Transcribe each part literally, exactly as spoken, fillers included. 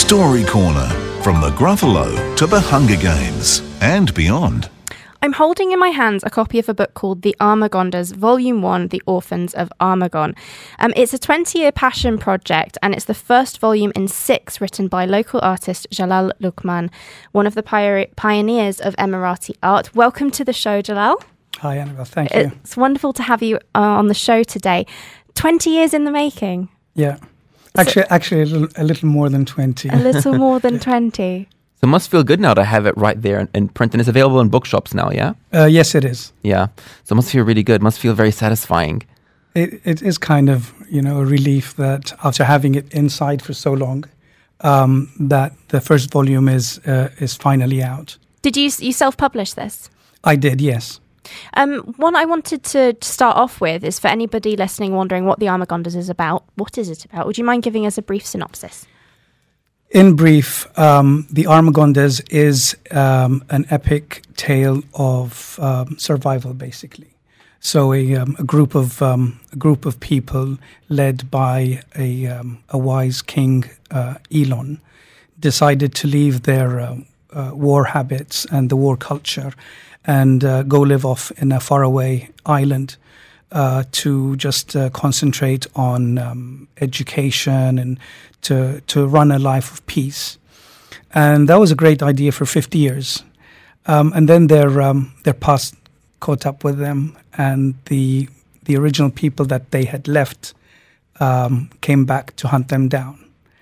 Story Corner, from the Gruffalo to the Hunger Games and beyond. I'm holding in my hands a copy of a book called The Armagondas, Volume one, The Orphans of Armagon. Um, it's a twenty-year passion project, and it's the first volume in six written by local artist Jalal Luqman, one of the pi- pioneers of Emirati art. Welcome to the show, Jalal. Hi, Annabelle. Thank you. It's wonderful to have you uh, on the show today. twenty years in the making. Yeah. Actually, actually a little, a little more than twenty. A little more than twenty. So it must feel good now to have it right there in, in print, and it's available in bookshops now, yeah? Uh, yes, it is. Yeah. So it must feel really good. It must feel very satisfying. It, it is kind of, you know, a relief that after having it inside for so long, um, that the first volume is uh, is finally out. Did you you self-publish this? I did, yes. Um, one I wanted to start off with is for anybody listening wondering what The Armagondas is about. What is it about? Would you mind giving us a brief synopsis? In brief, um, The Armagondas is um, an epic tale of um, survival, basically. So a, um, a group of um, a group of people led by a um, a wise king, uh, Elon, decided to leave their uh, uh, war habits and the war culture and uh, go live off in a faraway island uh, to just uh, concentrate on um, education and to to run a life of peace. And that was a great idea for fifty years. Um, and then their um, their past caught up with them, and the the original people that they had left um, came back to hunt them down.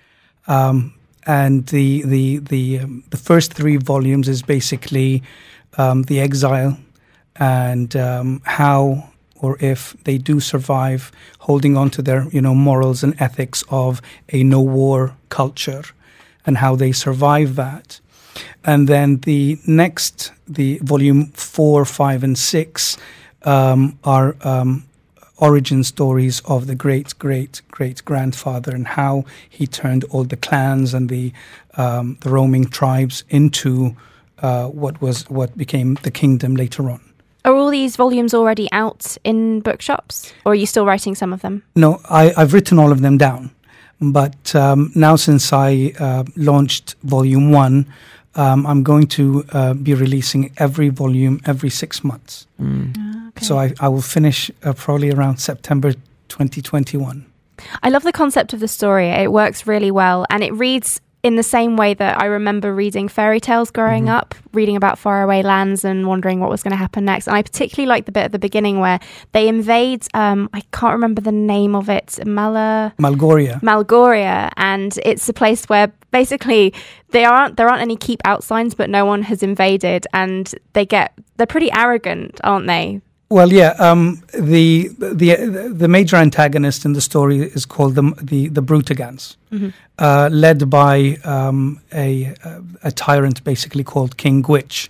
Um, and the the the um, the first three volumes is basically Um, the exile and um, how or if they do survive, holding on to their, you know, morals and ethics of a no-war culture and how they survive that. And then the next, the volume four, five, and six um, are um, origin stories of the great, great, great grandfather and how he turned all the clans and the um, the roaming tribes into Uh, what was what became the kingdom later on. Are all these volumes already out in bookshops, or are you still writing some of them? No, I, I've written all of them down. But um, now since I uh, launched volume one, um, I'm going to uh, be releasing every volume every six months. Mm. Ah, okay. So I, I will finish uh, probably around September twenty twenty-one. I love the concept of the story. It works really well, and it reads in the same way that I remember reading fairy tales growing mm-hmm. up, reading about faraway lands and wondering what was going to happen next. And I particularly like the bit at the beginning where they invade, um, I can't remember the name of it, Mala... Malgoria. Malgoria. And it's a place where basically they aren't, there aren't any keep out signs, but no one has invaded. And they get, they're pretty arrogant, aren't they? Well, yeah. Um, the the the major antagonist in the story is called the the, the Brutigans, mm-hmm. uh, led by um, a a tyrant basically called King Gwitch.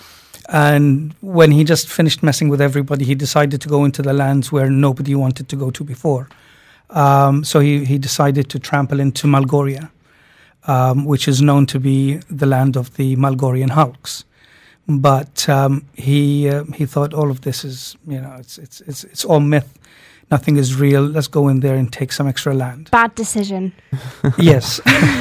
And when he just finished messing with everybody, he decided to go into the lands where nobody wanted to go to before. Um, so he he decided to trample into Malgoria, um, which is known to be the land of the Malgorian Hulks. But um, he uh, he thought all of this is, you know, it's it's it's it's all myth. Nothing is real. Let's go in there and take some extra land. Bad decision. Yes.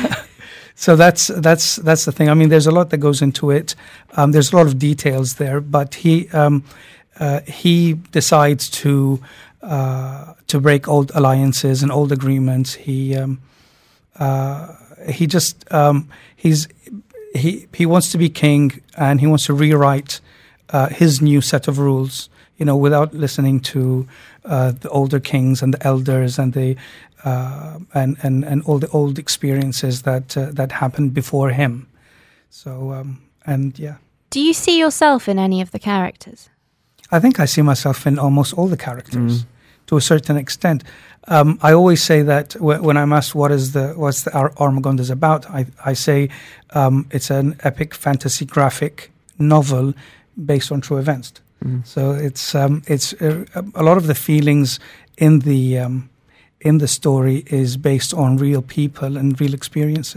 So that's that's that's the thing. I mean, there's a lot that goes into it. Um, there's a lot of details there, but he um, uh, he decides to uh, to break old alliances and old agreements. He um, uh, he just um, he's. He he wants to be king, and he wants to rewrite uh, his new set of rules, you know, without listening to uh, the older kings and the elders and the uh, and, and and all the old experiences that uh, that happened before him. So um, and yeah. Do you see yourself in any of the characters? I think I see myself in almost all the characters. Mm. To a certain extent. Um, I always say that w- when I'm asked what is the what's the Ar- Armagondas about, I, I say um, it's an epic fantasy graphic novel based on true events. Mm. So it's um, it's uh, a lot of the feelings in the um, in the story is based on real people and real experiences.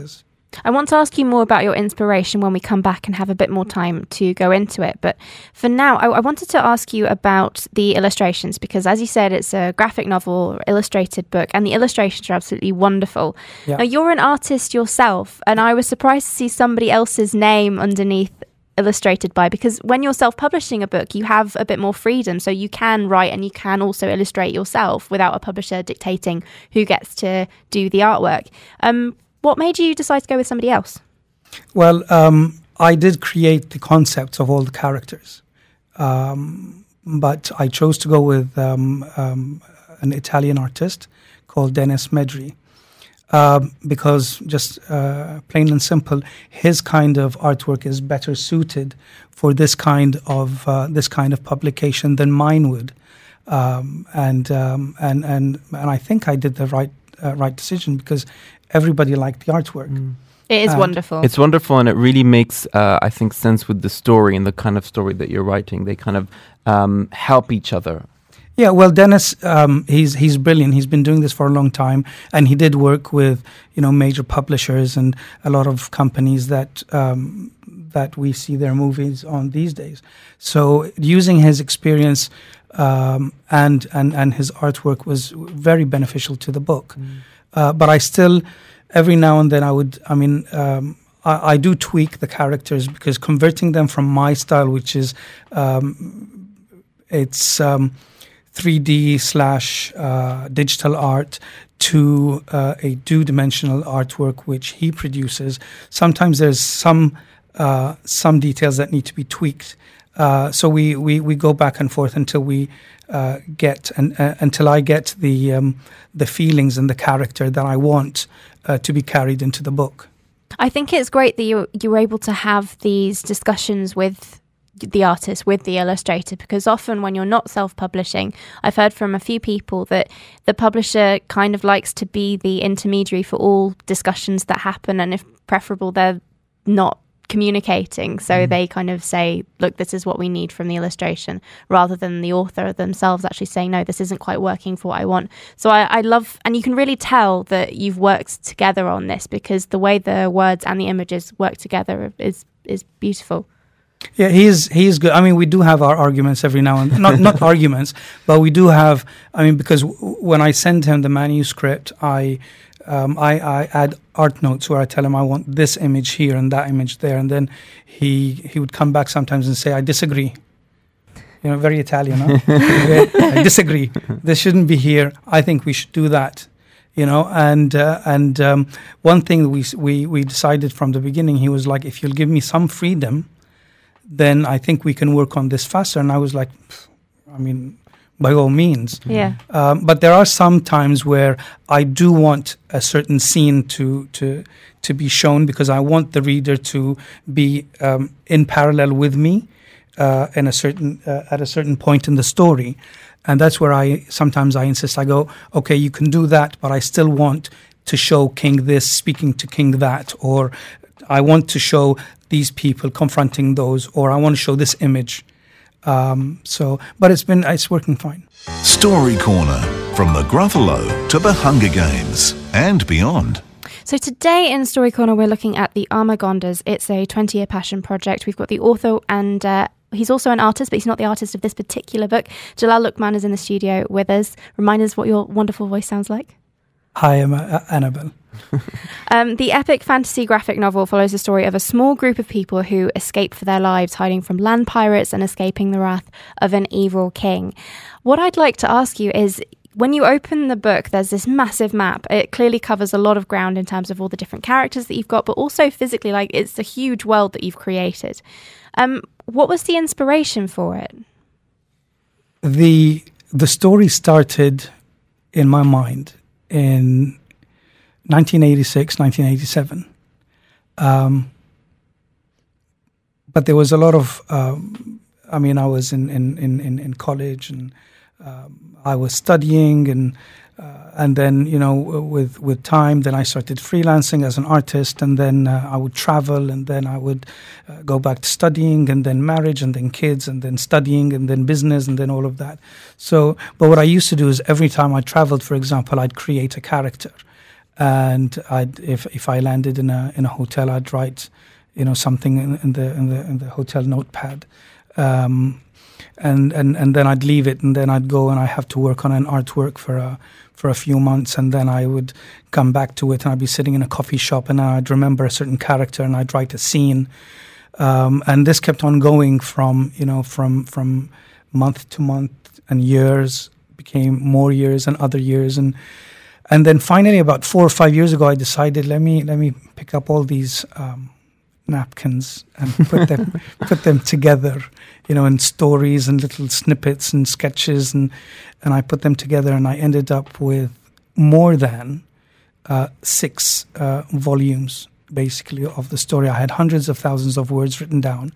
I want to ask you more about your inspiration when we come back and have a bit more time to go into it. But for now, I, I wanted to ask you about the illustrations, because as you said, it's a graphic novel, illustrated book, and the illustrations are absolutely wonderful. Yeah. Now, you're an artist yourself, and I was surprised to see somebody else's name underneath illustrated by, because when you're self-publishing a book, you have a bit more freedom, so you can write and you can also illustrate yourself without a publisher dictating who gets to do the artwork. Um, what made you decide to go with somebody else? Well, um, I did create the concepts of all the characters, um, but I chose to go with um, um, an Italian artist called Dennis Medri. Um, because just uh, plain and simple, his kind of artwork is better suited for this kind of uh, this kind of publication than mine would, um, and um, and and and I think I did the right uh, right decision, because everybody liked the artwork. Mm. It is And wonderful. It's wonderful, and it really makes, uh, I think, sense with the story and the kind of story that you're writing. They kind of um, help each other. Yeah, well, Dennis, um, he's he's brilliant. He's been doing this for a long time, and he did work with, you know, major publishers and a lot of companies that um, that we see their movies on these days. So using his experience um, and and and his artwork was very beneficial to the book. Mm. Uh, but I still, every now and then, I would, I mean. Um, I, I do tweak the characters, because converting them from my style, which is, um, it's um, three D slash uh, digital art, to uh, a two-dimensional artwork which he produces. Sometimes there's some uh, some details that need to be tweaked. Uh, so we, we, we go back and forth until we uh, get and uh, until I get the um, the feelings and the character that I want uh, to be carried into the book. I think it's great that you you were able to have these discussions with the artist, with the illustrator, because often when you're not self-publishing, I've heard from a few people that the publisher kind of likes to be the intermediary for all discussions that happen, and if preferable, they're not communicating, so mm. they kind of say, look, this is what we need from the illustration, rather than the author themselves actually saying, no, this isn't quite working for what I want. So I, I love, and you can really tell that you've worked together on this, because the way the words and the images work together is is beautiful. Yeah, he's he's good. I mean, we do have our arguments every now and not not arguments, but we do have. I mean, because w- when I send him the manuscript, I, um, I I add art notes where I tell him I want this image here and that image there, and then he he would come back sometimes and say, I disagree. You know, very Italian. Huh? I disagree. This shouldn't be here. I think we should do that. You know, and uh, and um, one thing we we we decided from the beginning, he was like, if you'll give me some freedom, then I think we can work on this faster. And I was like, I mean, by all means. Yeah. Um, but there are some times where I do want a certain scene to to to be shown, because I want the reader to be um, in parallel with me uh, in a certain uh, at a certain point in the story. And that's where I sometimes I insist. I go, okay, you can do that, but I still want to show King this speaking to King that, or I want to show these people confronting those, or I want to show this image. Um, so, but it's been it's working fine. Story Corner, from the Gruffalo to the Hunger Games and beyond. So today in Story Corner, we're looking at the Armagondas. It's a twenty-year passion project. We've got the author, and uh, he's also an artist, but he's not the artist of this particular book. Jalal Luqman is in the studio with us. Remind us what your wonderful voice sounds like. Hi, I'm uh, Annabelle. um, the epic fantasy graphic novel follows the story of a small group of people who escape for their lives, hiding from land pirates and escaping the wrath of an evil king. What I'd like to ask you is, when you open the book, there's this massive map. It clearly covers a lot of ground in terms of all the different characters that you've got, but also physically, like, it's a huge world that you've created. Um, what was the inspiration for it? The the story started in my mind in nineteen eighty-six, nineteen eighty-seven. Um, but there was a lot of, um, I mean, I was in, in, in, in college, and um, I was studying, and uh, and then, you know, with, with time, then I started freelancing as an artist, and then uh, I would travel, and then I would uh, go back to studying, and then marriage, and then kids, and then studying, and then business, and then all of that. So, but what I used to do is every time I traveled, for example, I'd create a character. and I'd, if if I landed in a in a hotel, I'd write, you know, something in, in the in the in the hotel notepad, um, and and and then I'd leave it, and then I'd go and I have to work on an artwork for a for a few months, and then I would come back to it, and I'd be sitting in a coffee shop, and I'd remember a certain character, and I'd write a scene, um, and this kept on going from you know from from month to month, and years became more years and other years, and. And then finally, about four or five years ago, I decided let me let me pick up all these um, napkins and put them put them together, you know, in stories and little snippets and sketches, and and I put them together, and I ended up with more than uh, six uh, volumes, basically, of the story. I had hundreds of thousands of words written down,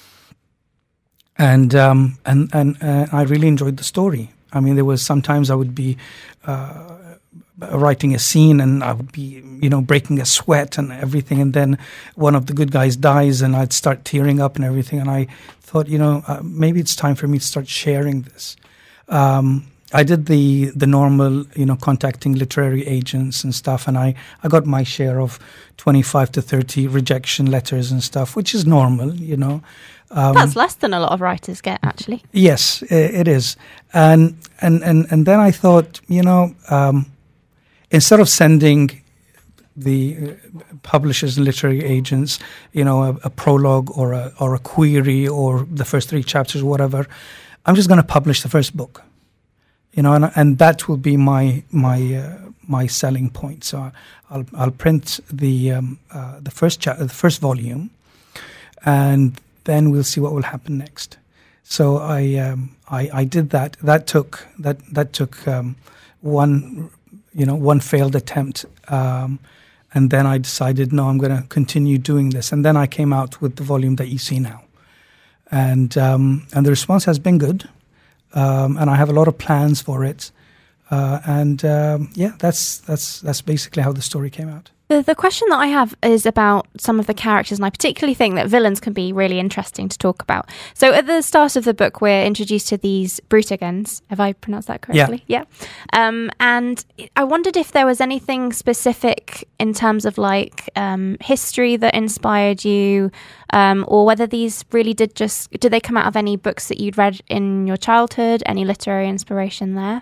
and um, and and uh, I really enjoyed the story. I mean, there was sometimes I would be. Uh, writing a scene, and I would be, you know, breaking a sweat and everything, and then one of the good guys dies, and I'd start tearing up and everything, and I thought, you know, uh, maybe it's time for me to start sharing this. Um, I did the the normal, you know, contacting literary agents and stuff, and I, I got my share of twenty-five to thirty rejection letters and stuff, which is normal, you know. Um, That's less than a lot of writers get, actually. Yes, it is. And, and, and, and then I thought, you know... Um, Instead of sending the publishers and literary agents, you know, a, a prologue or a or a query or the first three chapters, or whatever, I'm just going to publish the first book, you know, and and that will be my my uh, my selling point. So I'll I'll print the um, uh, the first cha- the first volume, and then we'll see what will happen next. So I um, I, I did that. That took that that took um, one. You know, one failed attempt, um, and then I decided, no, I'm going to continue doing this. And then I came out with the volume that you see now, and um, and the response has been good, um, and I have a lot of plans for it, uh, and um, yeah, that's that's that's basically how the story came out. The, the question that I have is about some of the characters, and I particularly think that villains can be really interesting to talk about. So at the start of the book, we're introduced to these Brutagons. Have I pronounced that correctly? Yeah. yeah. Um, and I wondered if there was anything specific in terms of like um, history that inspired you, um, or whether these really did just, did they come out of any books that you'd read in your childhood, any literary inspiration there?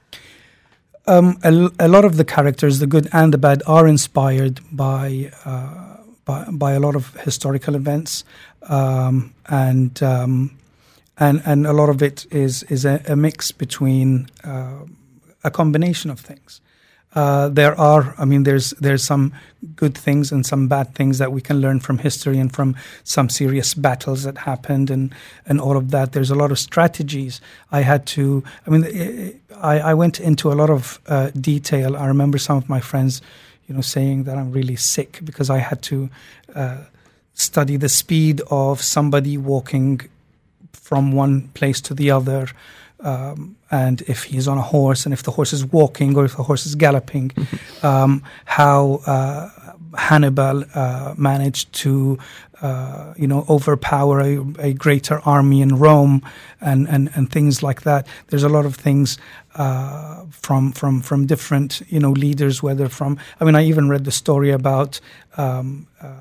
Um, a, a lot of the characters, the good and the bad, are inspired by uh, by, by a lot of historical events, um, and um, and and a lot of it is is a, a mix between uh, a combination of things. Uh, there are, I mean, there's there's some good things and some bad things that we can learn from history and from some serious battles that happened and, and all of that. There's a lot of strategies. I had to, I mean, it, I, I went into a lot of uh, detail. I remember some of my friends, you know, saying that I'm really sick because I had to uh, study the speed of somebody walking from one place to the other. Um, and if he's on a horse, and if the horse is walking, or if the horse is galloping, mm-hmm. um, how uh, Hannibal uh, managed to, uh, you know, overpower a, a greater army in Rome, and, and, and things like that. There's a lot of things uh, from from from different, you know, leaders. Whether from, I mean, I even read the story about. Um,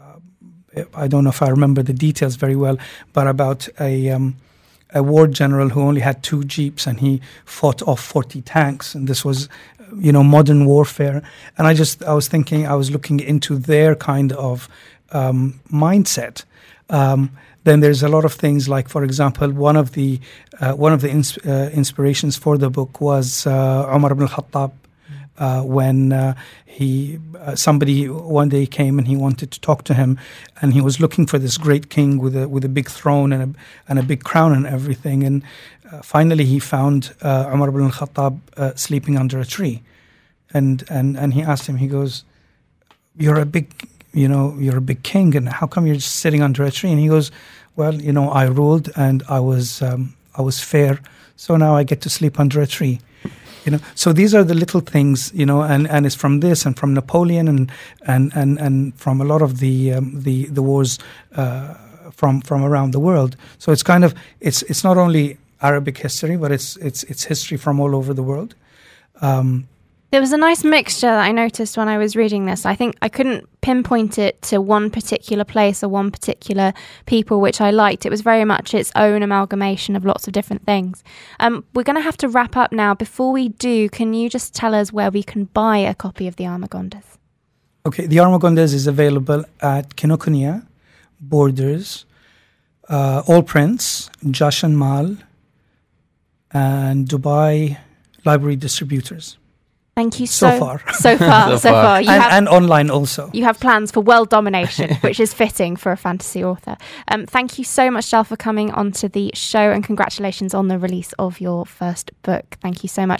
uh, I don't know if I remember the details very well, but about a. Um, a war general who only had two jeeps, and he fought off forty tanks, and this was, you know, modern warfare. And I just, I was thinking, I was looking into their kind of um, mindset. Um, then there's a lot of things like, for example, one of the uh, one of the ins- uh, inspirations for the book was uh, Umar ibn al-Khattab. Uh, when uh, he uh, somebody one day came and he wanted to talk to him, and he was looking for this great king with a with a big throne and a and a big crown and everything, and uh, finally he found uh, Umar ibn al-Khattab uh, sleeping under a tree, and and and he asked him, he goes, "You're a big, you know, you're a big king, and how come you're just sitting under a tree?" And he goes, "Well, you know, I ruled and I was um, I was fair, so now I get to sleep under a tree." You know, so these are the little things, you know, and, and it's from this and from Napoleon and and, and, and from a lot of the um, the the wars uh, from from around the world. So it's kind of it's it's not only Arabic history, but it's it's it's history from all over the world. Um, There was a nice mixture that I noticed when I was reading this. I think I couldn't pinpoint it to one particular place or one particular people, which I liked. It was very much its own amalgamation of lots of different things. Um, we're going to have to wrap up now. Before we do, can you just tell us where we can buy a copy of the Armagondas? Okay, the Armagondas is available at Kinokuniya, Borders, uh, All Prints, Jashan Mal, and Dubai Library Distributors. Thank you so, so far. So far, so, so far. far. You and, have, and online also. You have plans for world domination, which is fitting for a fantasy author. Um, thank you so much, Jal, for coming onto the show, and congratulations on the release of your first book. Thank you so much.